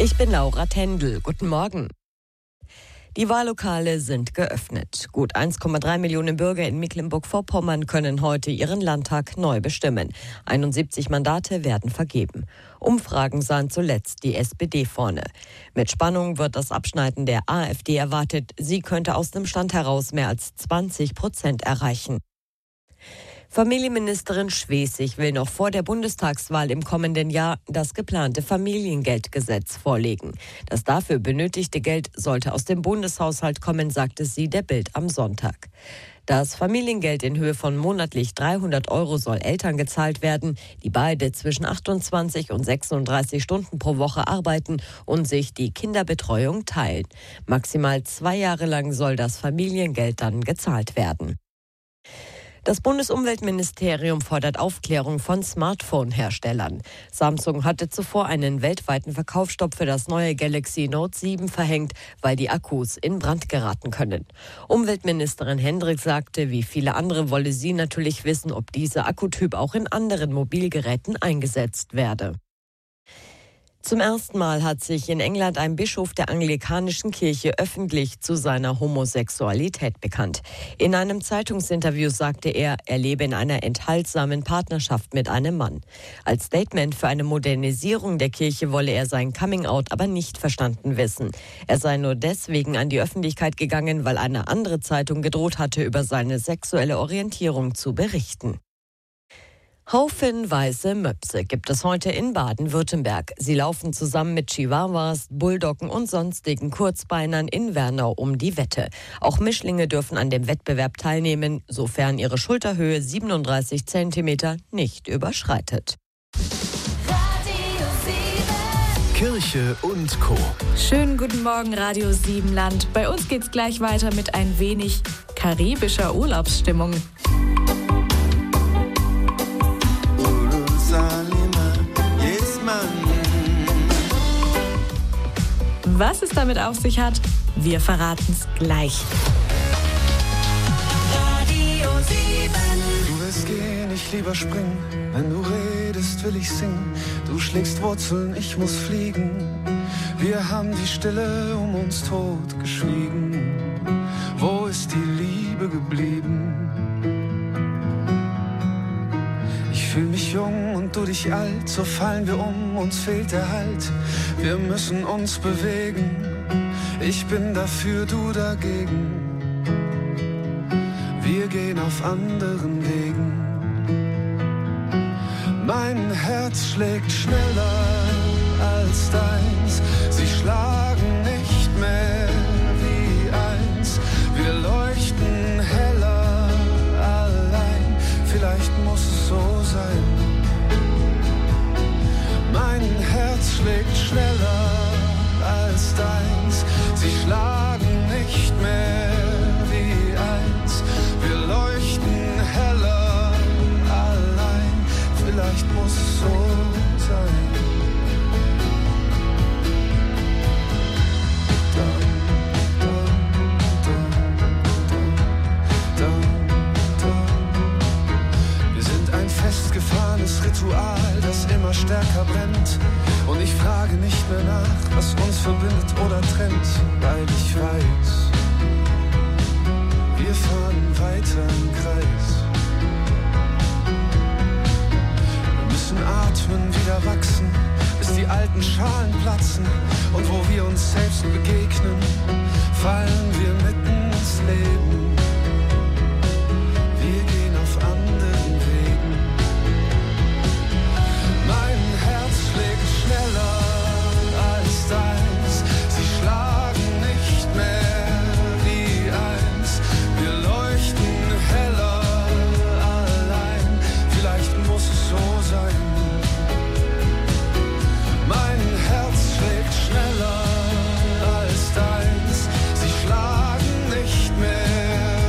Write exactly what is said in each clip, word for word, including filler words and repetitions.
Ich bin Laura Tendel. Guten Morgen. Die Wahllokale sind geöffnet. Gut eins Komma drei Millionen Bürger in Mecklenburg-Vorpommern können heute ihren Landtag neu bestimmen. einundsiebzig Mandate werden vergeben. Umfragen sahen zuletzt die S P D vorne. Mit Spannung wird das Abschneiden der AfD erwartet. Sie könnte aus dem Stand heraus mehr als zwanzig Prozent erreichen. Familienministerin Schwesig will noch vor der Bundestagswahl im kommenden Jahr das geplante Familiengeldgesetz vorlegen. Das dafür benötigte Geld sollte aus dem Bundeshaushalt kommen, sagte sie der Bild am Sonntag. Das Familiengeld in Höhe von monatlich dreihundert Euro soll Eltern gezahlt werden, die beide zwischen achtundzwanzig und sechsunddreißig Stunden pro Woche arbeiten und sich die Kinderbetreuung teilen. Maximal zwei Jahre lang soll das Familiengeld dann gezahlt werden. Das Bundesumweltministerium fordert Aufklärung von Smartphone-Herstellern. Samsung hatte zuvor einen weltweiten Verkaufsstopp für das neue Galaxy Note sieben verhängt, weil die Akkus in Brand geraten können. Umweltministerin Hendricks sagte, wie viele andere wolle sie natürlich wissen, ob dieser Akkutyp auch in anderen Mobilgeräten eingesetzt werde. Zum ersten Mal hat sich in England ein Bischof der anglikanischen Kirche öffentlich zu seiner Homosexualität bekannt. In einem Zeitungsinterview sagte er, er lebe in einer enthaltsamen Partnerschaft mit einem Mann. Als Statement für eine Modernisierung der Kirche wolle er sein Coming-out aber nicht verstanden wissen. Er sei nur deswegen an die Öffentlichkeit gegangen, weil eine andere Zeitung gedroht hatte, über seine sexuelle Orientierung zu berichten. Haufenweise Möpse gibt es heute in Baden-Württemberg. Sie laufen zusammen mit Chihuahuas, Bulldoggen und sonstigen Kurzbeinern in Wernau um die Wette. Auch Mischlinge dürfen an dem Wettbewerb teilnehmen, sofern ihre Schulterhöhe siebenunddreißig Zentimeter nicht überschreitet. Kirche und Co. Schönen guten Morgen, Radio sieben Land. Bei uns geht's gleich weiter mit ein wenig karibischer Urlaubsstimmung. Was es damit auf sich hat, wir verraten's gleich. Radio sieben. Du willst gehen, ich lieber springen. Wenn du redest, will ich singen. Du schlägst Wurzeln, ich muss fliegen. Wir haben die Stille um uns tot geschwiegen. Wo ist die Liebe geblieben? Ich fühl mich jung und du dich alt, so fallen wir um, uns fehlt der Halt. Wir müssen uns bewegen, ich bin dafür, du dagegen. Wir gehen auf anderen Wegen. Mein Herz schlägt schneller als deins, sie schlagen nicht mehr wie eins. Wir leuchten heller allein, vielleicht muss es so sein. Mein Herz schlägt schneller als deins. Sie schlagen nicht mehr wie eins. Wir leuchten heller allein. Vielleicht muss es so sein. Festgefahrenes Ritual, das immer stärker brennt. Und ich frage nicht mehr nach, was uns verbindet oder trennt, weil ich weiß, wir fahren weiter im Kreis. Wir müssen atmen, wieder wachsen, bis die alten Schalen platzen. Und wo wir uns selbst begegnen, fallen wir mitten ins Leben. Wir gehen auf anderen Wegen. Mein Herz schlägt schneller als deins. Sie schlagen nicht mehr wie eins. Wir leuchten heller allein. Vielleicht muss es so sein. Mein Herz schlägt schneller als deins. Sie schlagen nicht mehr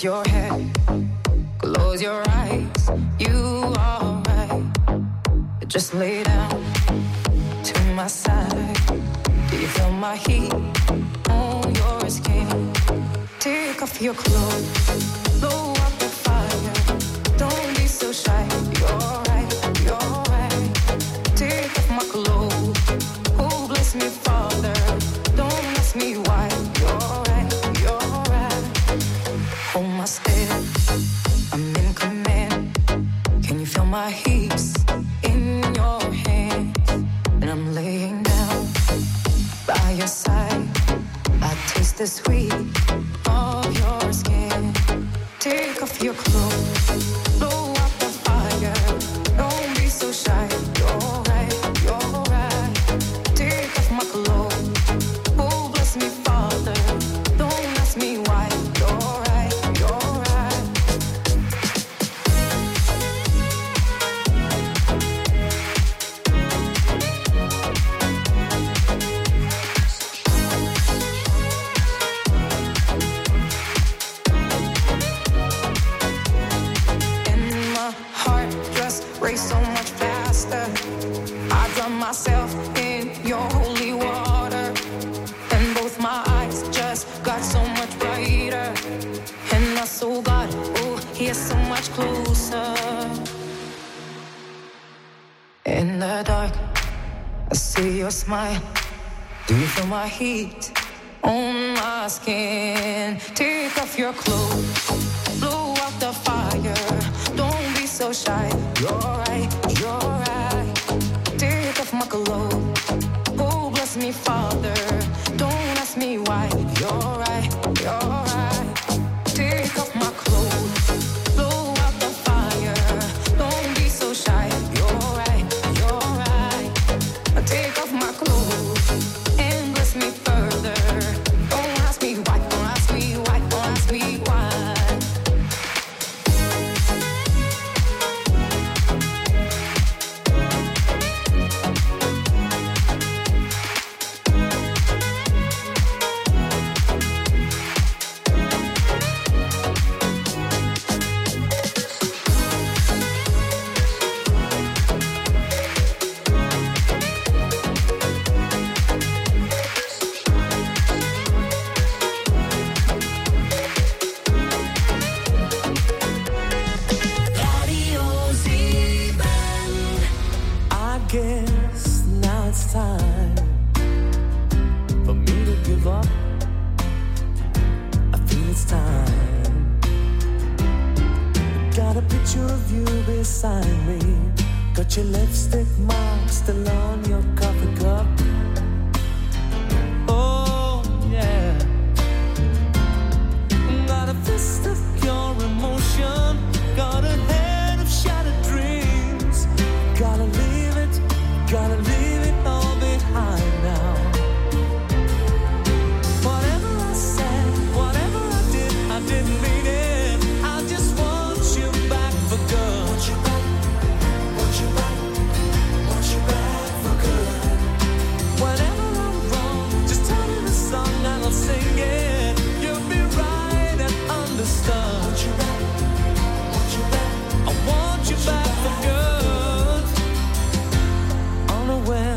rest your head, close your eyes, you are right. Just lay down to my side. Do you feel my heat on your skin? Take off your clothes, blow up the fire. Don't be so shy, you're right, you're right. Take off my clothes, oh bless me Father. Don't ask me why, you're right, you're right. Hold my step, I'm in command. Can you feel my hips in your hands? And I'm laying down by your side. I taste the sweet of your skin. Take off your clothes, blow up the fire. Don't be so shy, you're right, you're right. Take off my clothes, oh bless me Father. Don't ask me why, you're right, you're right. And my heart just raced so much faster. I drown myself in your holy water, and both my eyes just got so much brighter. And I saw God, oh, He is so much closer. In the dark, I see your smile. Do you feel my heat on my skin? Take off your clothes, blow out the fire. Don't be so shy, you're right, you're right. Take off my clothes, oh bless me Father. Don't ask me why, you're right, you're right. Take off my clothes, blow out the fire. Don't be so shy, you're right, you're right. Take off my clothes and bless me further. Don't ask me why, don't ask me why, don't ask me why. I guess now it's time for me to give up. I feel it's time. Got a picture of you beside me. Got your lipstick mark still on your coffee cup. Oh yeah. Got a fist of pure emotion. Got a head of shattered dreams. Gotta leave it, gotta leave it all behind now. Whatever I said, whatever I did, I didn't mean it. I just want you back for good. Want you back, want you back, want you back for good. Whenever I'm wrong, just tell me the song and I'll sing it. You'll be right and understood. Want you back, want you back, I want you back for good. Unaware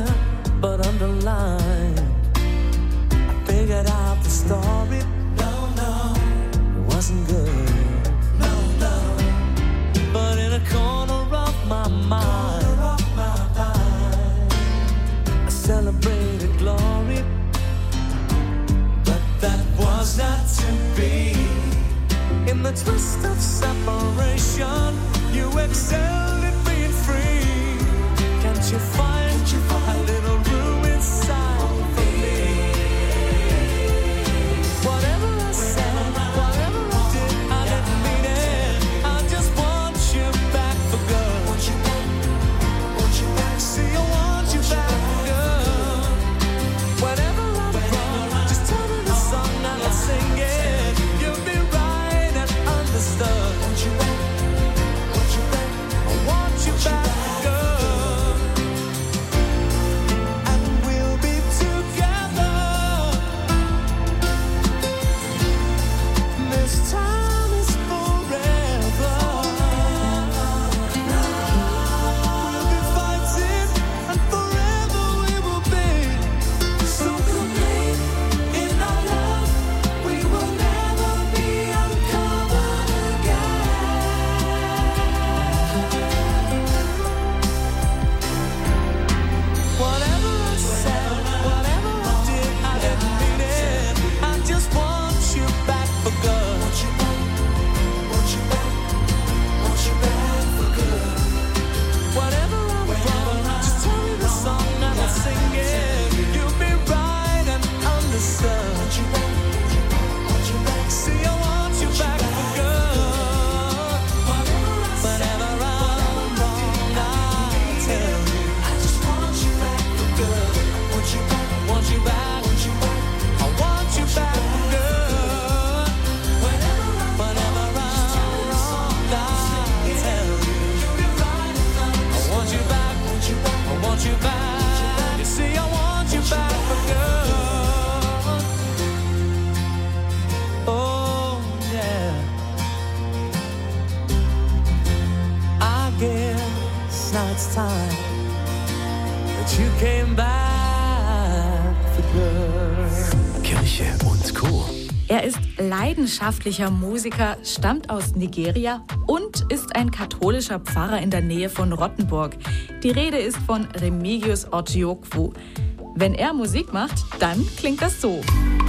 that you came back for good. Kirche und Co. Er ist leidenschaftlicher Musiker, stammt aus Nigeria und ist ein katholischer Pfarrer in der Nähe von Rottenburg. Die Rede ist von Remigius Orjiokwu. Wenn er Musik macht, dann klingt das so.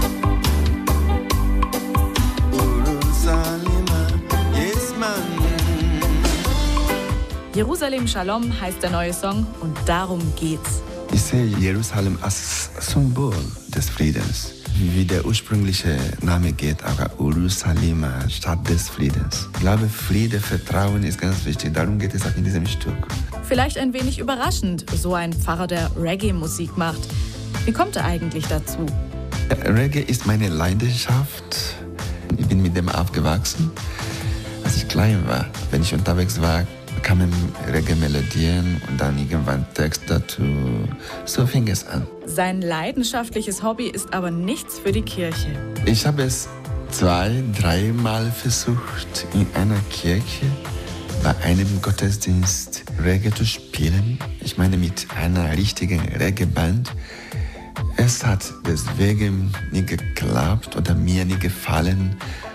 Jerusalem Shalom heißt der neue Song und darum geht's. Ich sehe Jerusalem als Symbol des Friedens. Wie der ursprüngliche Name geht, aber Jerusalem, Stadt des Friedens. Ich glaube, Friede, Vertrauen ist ganz wichtig. Darum geht es auch in diesem Stück. Vielleicht ein wenig überraschend, so ein Pfarrer, der Reggae-Musik macht. Wie kommt er eigentlich dazu? Reggae ist meine Leidenschaft. Ich bin mit dem aufgewachsen. Als ich klein war, wenn ich unterwegs war, kamen Reggae-Melodien und dann irgendwann Text dazu. So fing es an. Sein leidenschaftliches Hobby ist aber nichts für die Kirche. Ich habe es zwei, dreimal versucht, in einer Kirche bei einem Gottesdienst Reggae zu spielen. Ich meine mit einer richtigen Reggae-Band. Es hat deswegen nie geklappt oder mir nie gefallen,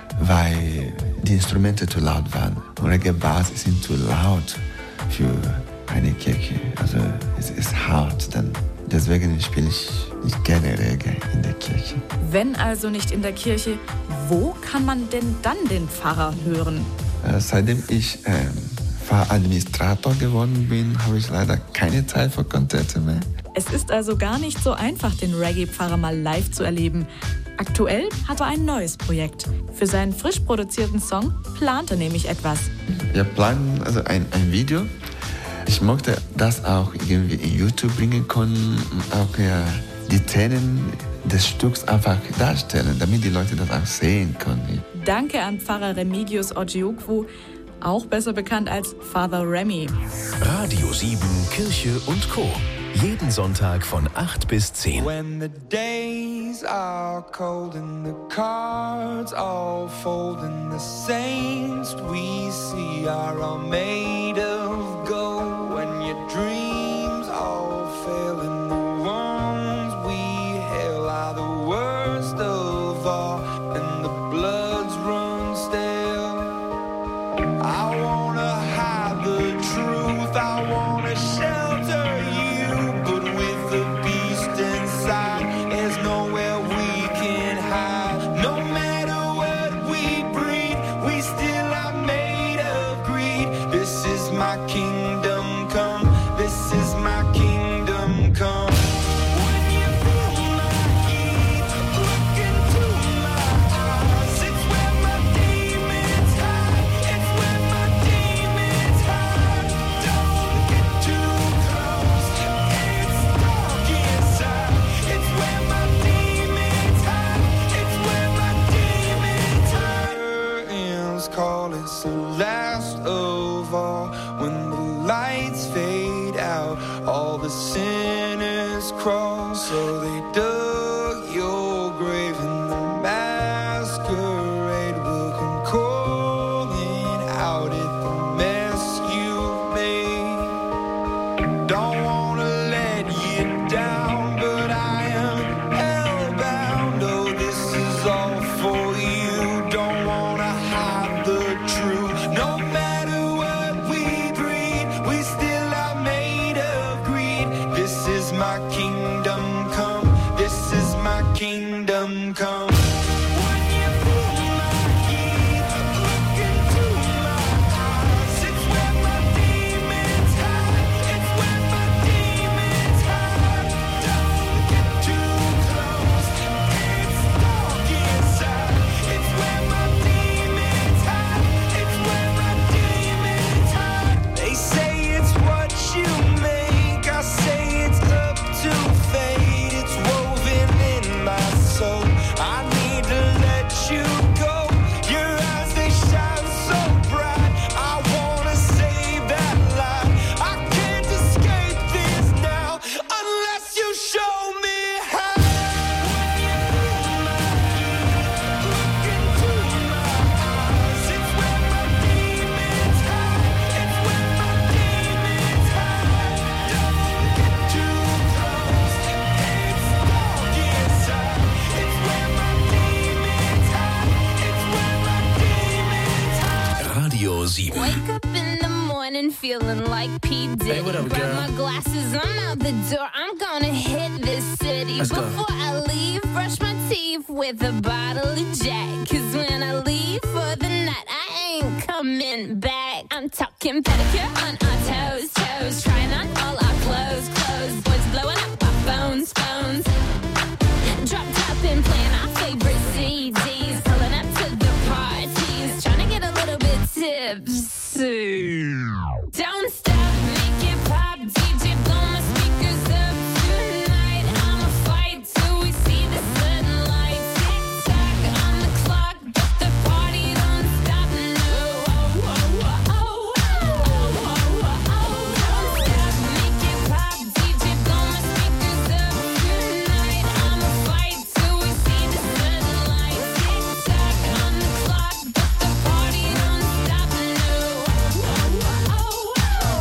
weil die Instrumente zu laut waren. Reggae-Bass sind zu laut für eine Kirche. Also es ist hart dann. Deswegen spiele ich nicht gerne Reggae in der Kirche. Wenn also nicht in der Kirche, wo kann man denn dann den Pfarrer hören? Äh, seitdem ich ähm, Pfarradministrator geworden bin, habe ich leider keine Zeit für Konzerte mehr. Es ist also gar nicht so einfach, den Reggae-Pfarrer mal live zu erleben. Aktuell hat er ein neues Projekt. Für seinen frisch produzierten Song plant er nämlich etwas. Wir planen also ein, ein Video. Ich möchte das auch irgendwie in YouTube bringen können, auch ja, die Szenen des Stücks einfach darstellen, damit die Leute das auch sehen können. Danke an Pfarrer Remigius Orjiokwu, auch besser bekannt als Father Remy. Radio sieben, Kirche und Co. Jeden Sonntag von acht bis zehn. When the days are cold and the cards all fold and the saints we see are all made of gold, when your dreams all fail and the ones we hail are the worst of all and the bloods run stale. I wanna hide the truth, I wanna shelter you. So they dug your grave and the masquerade will come calling out at the mess you've made. Don't wanna let you down, but I am hellbound. Oh, this is all for you. Don't wanna hide the truth. No matter what we breed, we still are made of greed. This is my kingdom. This is my kingdom come. When you pull my key, look into my eyes. It's where my demons hide. It's where my demons hide. Don't get too close. It's dark inside. It's where my demons hide. It's where my demons hide. They say it's what you make. I say it's up to fate. feeling like P. Diddy. Hey, what up, Grab girl? my glasses, I'm out the door. I'm gonna hit this city. Let's go. Before I leave, brush my teeth with a bottle of Jack. Cause when I leave for the night, I ain't coming back. I'm talking pedicure on our toes, toes. Trying on all our clothes, clothes. Boys blowing up our phones, phones. Dropped up and playing our favorite C Ds. Pulling up to the parties. Trying to get a little bit tipsy. Don't stop, make it pop. D J, blow my speakers up tonight. I'ma fight till we see the sunlight. Tick tock on the clock, but the party don't stop. No, oh, oh, oh, oh, oh, oh, oh. Don't stop, make it pop. D J, blow my speakers up tonight. I'ma fight till we see the sunlight. Tick tock on the clock, but the party don't stop. No, oh, oh, oh, oh,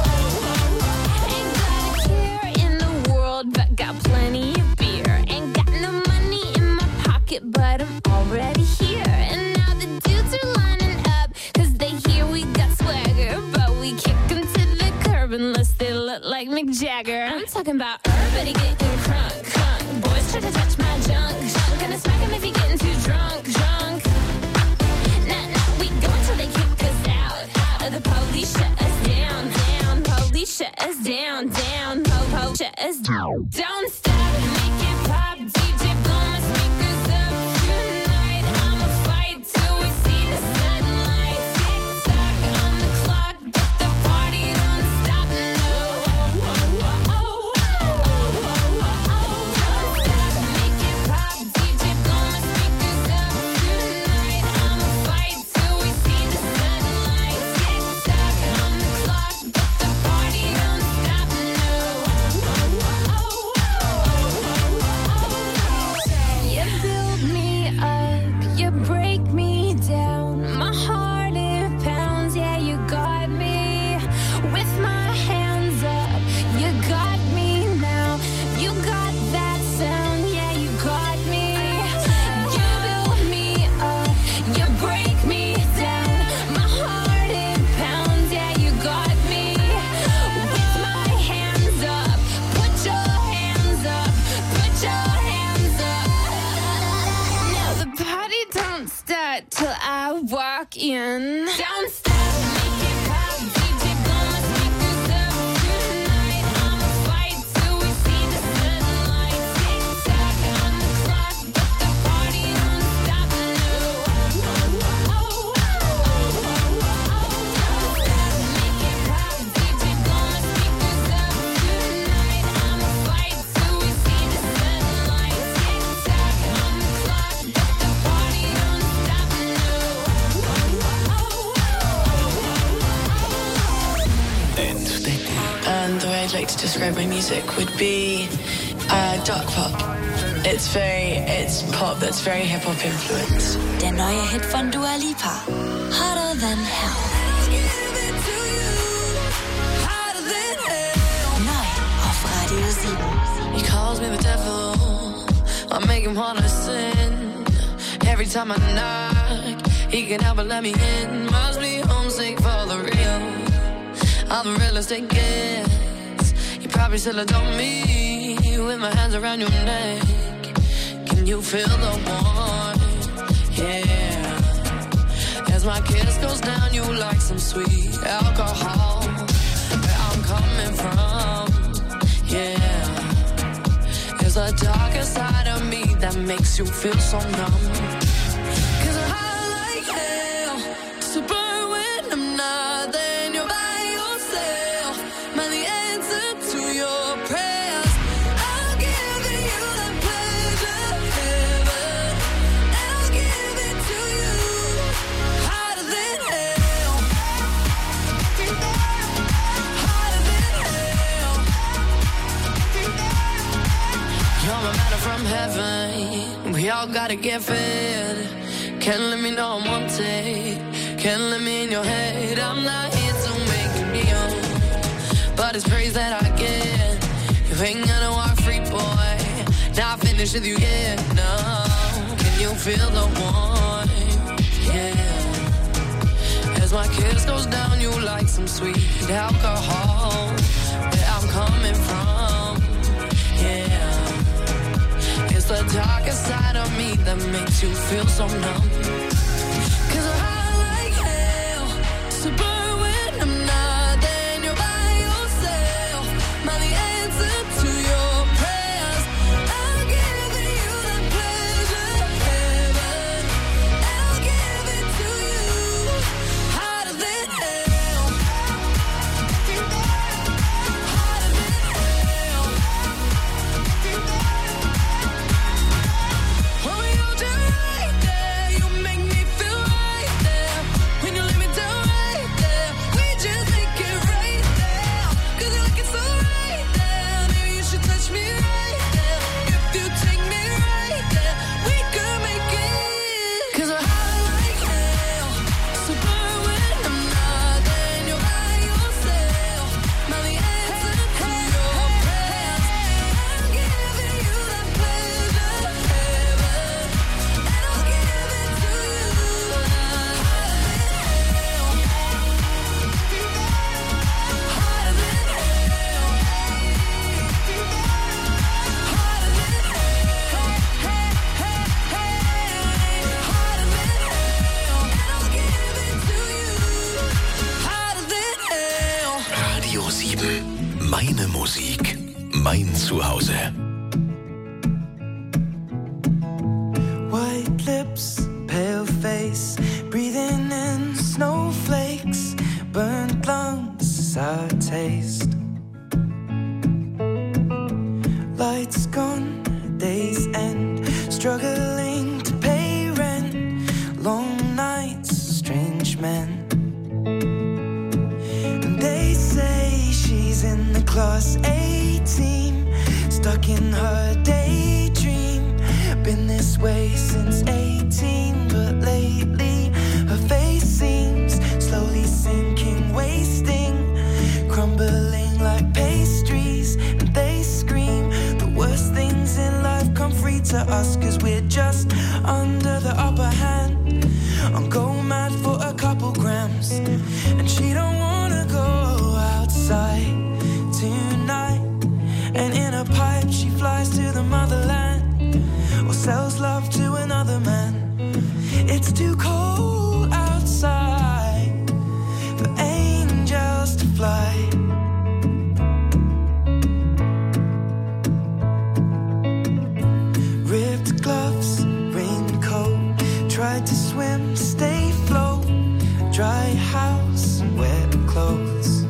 oh. Ain't got a care in the world, but got plenty of beer. Ain't got no money in my pocket, but I'm already here. And now the dudes are lining up, cause they hear we got swagger. But we kick them to the curb unless they look like Mick Jagger. I'm talking about everybody getting crunk, crunk. Boys try to touch my junk, junk. Gonna smack him if he getting too drunk, drunk. Nah, nah, we go until they kick us out, out of the police, shut us down, down. Police shut us down, down. Po, po, shut us down. Don't stop, make it pop. D J, blow my speakers up tonight. I'ma fight till we see the sunlight. Tick tock on the clock, but the party don't stop. No, oh, oh, oh, oh, oh, oh, oh. Don't stop, make it pop. D J, blow my speakers up tonight. I'ma fight till we see the sunlight. Tick tock on the clock, but the party don't stop. No, oh, oh, oh, oh, oh. You build me up, you break me down. My heart it pounds, yeah, you got me. With my hands up, you got me now. You got that sound, yeah, you got me. You build me up, you break me down. My heart it pounds, yeah, you got me. With my hands up, put your hands up, put your hands up. Now the party don't start till I walk in. Don't stop, make it pop. D J, blow my speakers up tonight. I'ma fight till we see the sunlight. Tick tock on the clock, but the party don't stop. No, oh, oh, oh, oh, oh, oh. Don't stop, make it pop. D J, blow my speakers up tonight. I'ma fight till we see the sunlight. Tick tock on the clock, but the party don't stop. No, oh, oh, oh, oh, oh. Entdecken. And the way I'd like to describe my music would be uh, dark pop. It's very, it's pop that's very hip-hop influenced. Der neue Hit von Dua Lipa, Hotter Than Hell. Neu auf Radio sieben. He calls me the devil, I make him wanna sin. Every time I knock, he can help but let me in. Must be homesick for the real, I'm the realest it gets. You probably still adore me, with my hands around your neck. Can you feel the warmth? Yeah. As my kiss goes down, you like some sweet alcohol. Where I'm coming from, yeah. There's a darker side of me that makes you feel so numb. Cause I'm high like hell, to burn when I'm not there. And you're by yourself, man, the answer to your prayers. I'll give you that pleasure, heaven, and I'll give it to you, hotter than hell, hotter than hell. You're my matter from heaven, we all gotta get fed. Can't let me know I'm wanted, can't let me in your head. I'm not here to make you kneel, but it's praise that I get. You ain't gonna walk free, boy, not finished with you yet, no. Can you feel the warmth, yeah. As As my kiss goes down, you like some sweet alcohol. Where I'm coming from, yeah. It's the darkest side of me that makes you feel so numb. Cause I like hell to burn when I'm not there and you're by yourself. Am I the answer to your prayers? I'll give you that pleasure, heaven. I'll give it to you, harder than hell. Harder than hell. Oh, you're just right there. You make me feel right there. When you let me down right there, we just make it right there. Cause you're looking so right there. Maybe you should touch me right there. If you take me right there, we could make it. Cause we're high like hell. So burn when I'm not there and you're by yourself. Am I the answer to your prayers? I'm giving you that pleasure, heaven. And I'll give it to you, harder than hell. Harder than hell. Harder than hell. And I'll give it to you, harder than hell. Radio sieben. Meine Musik. Mein Zuhause. White lips, pale face, breathing in snowflakes, burnt lungs, sour taste. Lights gone, days end, struggling to pay rent, long nights, strange men. And they say she's in the class A team, stuck in her daydream. Been this way since eighteen, but lately her face seems slowly sinking, wasting, crumbling like pastries. And they scream the worst things in life come free to us, cause we're just under the upper hand. I'm go mad for a couple grams, and she don't wanna go outside tonight. And in a pipe she flies to the motherland, or sells love to another man. It's too cold outside for angels to fly. Ripped gloves, raincoat, tried to swim, stay afloat. Dry house, wet clothes.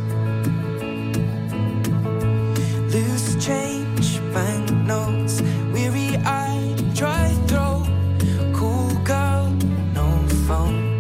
Loose change, banknotes, weary-eyed, dry throat. Cool girl, no phone.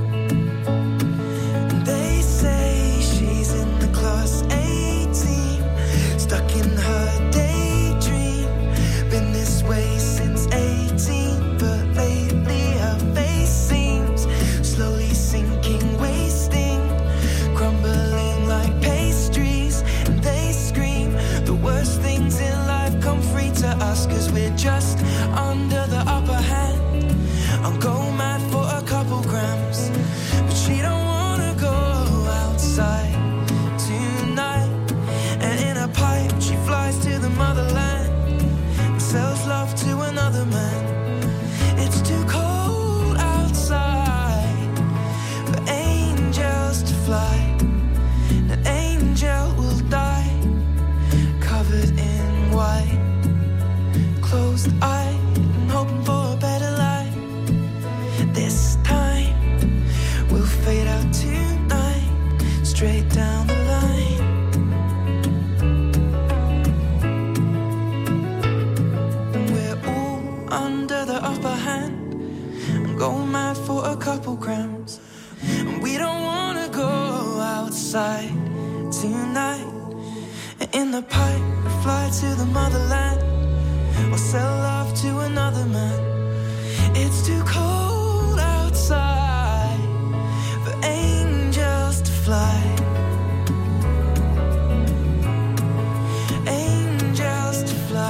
And they say she's in the class A team, stuck in her daydream. Been this way since eighteen, but lately her face seems slowly sinking, wasting, crumbling like pastries. And they scream the worst things in life come free to us, cause we're just under the upper hand. I'm go mad for a couple grams, but she don't wanna go outside tonight. And in a pipe she flies to the motherland, and sells love to another man. It's too cold outside for angels to fly. An angel will die, covered in white, closed eye, and hoping for a better life. This time we'll fade out tonight, straight down the line. And we're all under the upper hand, and go mad for a couple grams. And we don't wanna go outside tonight. And in the pipe we fly to the motherland, or sell love to another man. It's too cold outside for angels to fly. Angels to fly.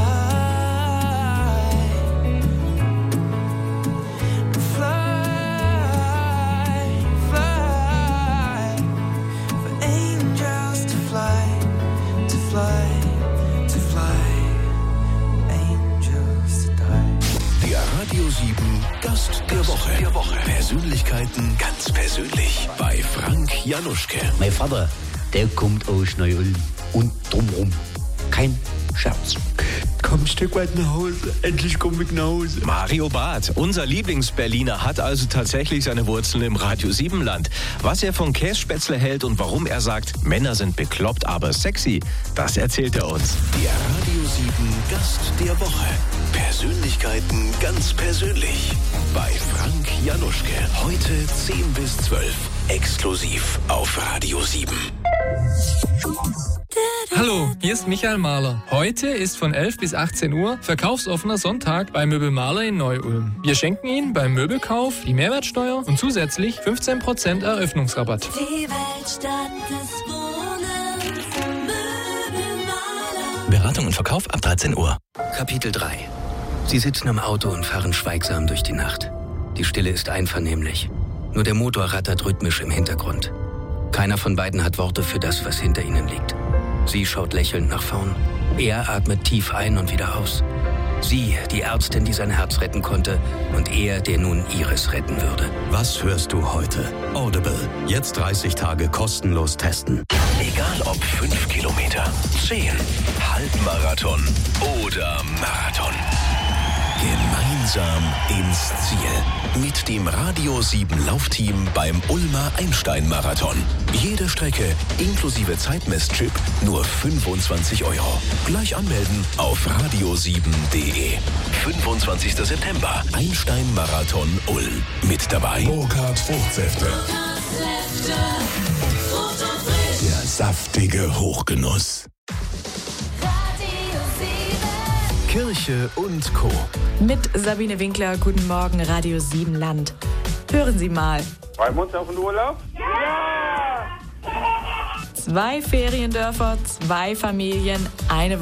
Fly, fly. sieben Gast der Woche. Der Woche. Persönlichkeiten ganz persönlich bei Frank Januschke. Mein Vater, der kommt aus Neu-Ulm und drumherum kein Scherz. Komm ein Stück weit nach Hause, endlich komm ich nach Hause. Mario Barth, unser Lieblingsberliner, hat also tatsächlich seine Wurzeln im Radio sieben Land. Was er von Kässpätzle hält und warum er sagt, Männer sind bekloppt, aber sexy, das erzählt er uns. Der Radio sieben Gast der Woche. Persönlichkeiten ganz persönlich bei Frank Januschke. Heute zehn bis zwölf, exklusiv auf Radio sieben. Hallo, hier ist Michael Mahler. Heute ist von elf bis achtzehn Uhr verkaufsoffener Sonntag bei Möbel Mahler in Neu-Ulm. Wir schenken Ihnen beim Möbelkauf die Mehrwertsteuer und zusätzlich fünfzehn Prozent Eröffnungsrabatt. Die Werkstatt des Wohnens, Möbel Mahler. Beratung und Verkauf ab dreizehn Uhr. Kapitel drei. Sie sitzen im Auto und fahren schweigsam durch die Nacht. Die Stille ist einvernehmlich. Nur der Motor rattert rhythmisch im Hintergrund. Keiner von beiden hat Worte für das, was hinter ihnen liegt. Sie schaut lächelnd nach vorn. Er atmet tief ein und wieder aus. Sie, die Ärztin, die sein Herz retten konnte, und er, der nun ihres retten würde. Was hörst du heute? Audible. Jetzt dreißig Tage kostenlos testen. Egal ob fünf Kilometer, zehn, Halbmarathon oder Marathon. Gemeinsam ins Ziel. Mit dem Radio sieben Laufteam beim Ulmer Einstein-Marathon. Jede Strecke inklusive Zeitmesschip nur fünfundzwanzig Euro. Gleich anmelden auf radio sieben punkt de. fünfundzwanzigster September. Einstein-Marathon Ulm. Mit dabei Burkhard Fruchtsäfte. Der saftige Hochgenuss. Kirche und Co. Mit Sabine Winkler, guten Morgen, Radio sieben Land. Hören Sie mal. Freuen wir uns auf den Urlaub? Ja! Zwei Feriendörfer, zwei Familien, eine